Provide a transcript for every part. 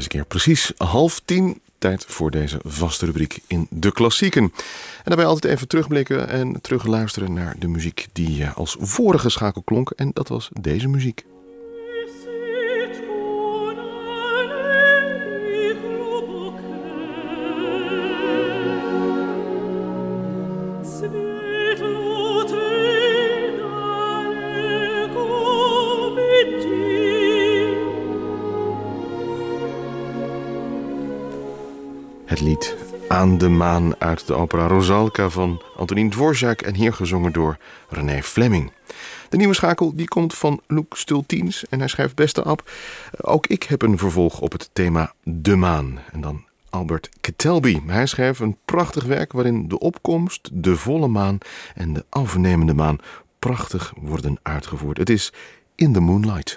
deze keer precies 9:30. Tijd voor deze vaste rubriek in de klassieken. En daarbij altijd even terugblikken en terugluisteren naar de muziek die als vorige schakel klonk. En dat was deze muziek. Het lied Aan de maan uit de opera Rosalka van Antonín Dvořák en hier gezongen door René Fleming. De nieuwe schakel die komt van Luc Stultiens en hij schrijft: beste Ab, ook ik heb een vervolg op het thema de maan. En dan Albert Ketelby. Hij schreef een prachtig werk waarin de opkomst, de volle maan en de afnemende maan prachtig worden uitgevoerd. Het is In the Moonlight.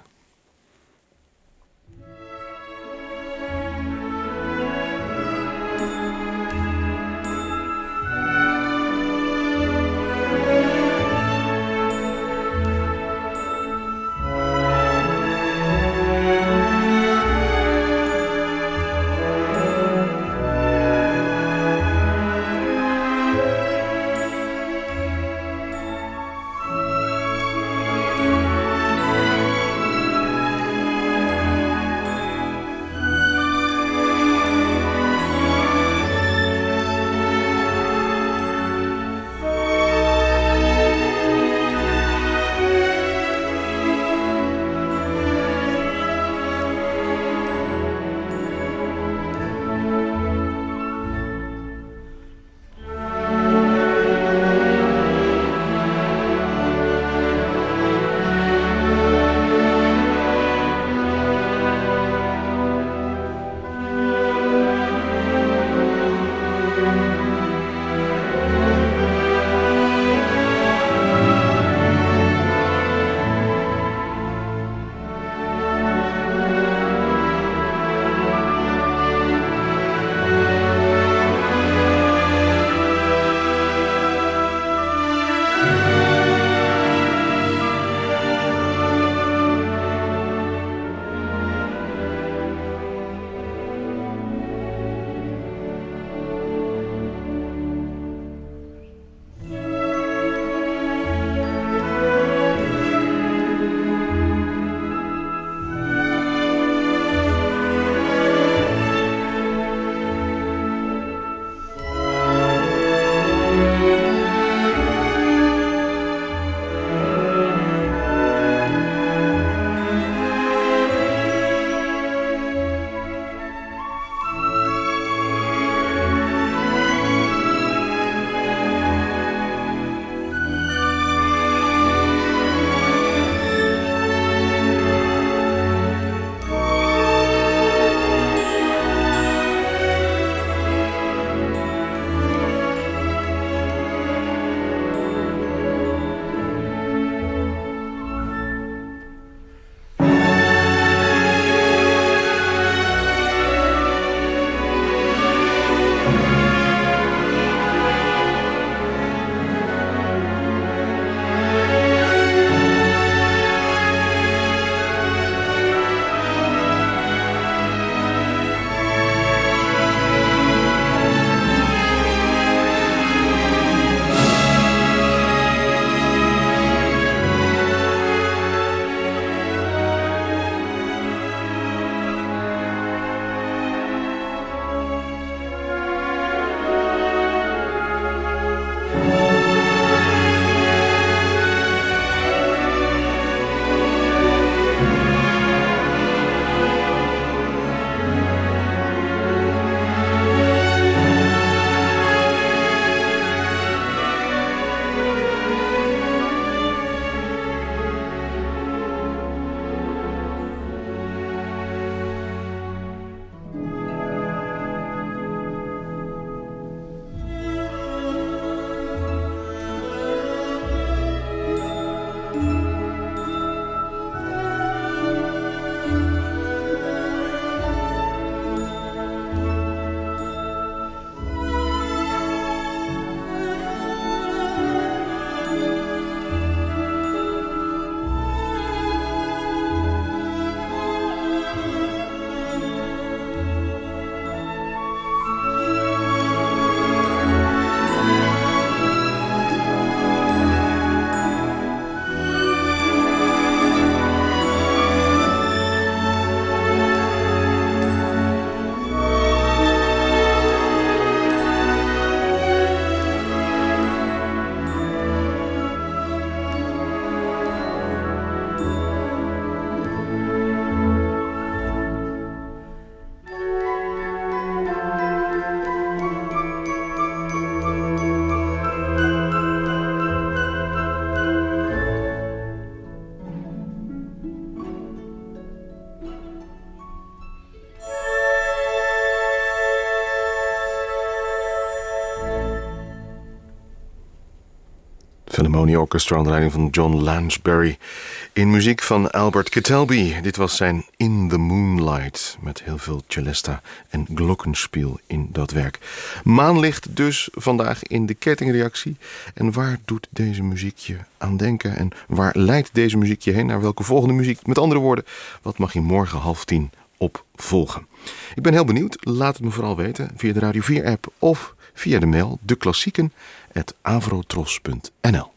Philharmonia Orchestra onder leiding van John Lansbury. In muziek van Albert Ketelby. Dit was zijn In the Moonlight. Met heel veel celesta en glockenspiel in dat werk. Maanlicht dus vandaag in de kettingreactie. En waar doet deze muziek je aan denken? En waar leidt deze muziek je heen? Naar welke volgende muziek? Met andere woorden, wat mag je morgen 9:30 opvolgen? Ik ben heel benieuwd. Laat het me vooral weten via de Radio 4 app of via de mail deklassieken@avrotros.nl.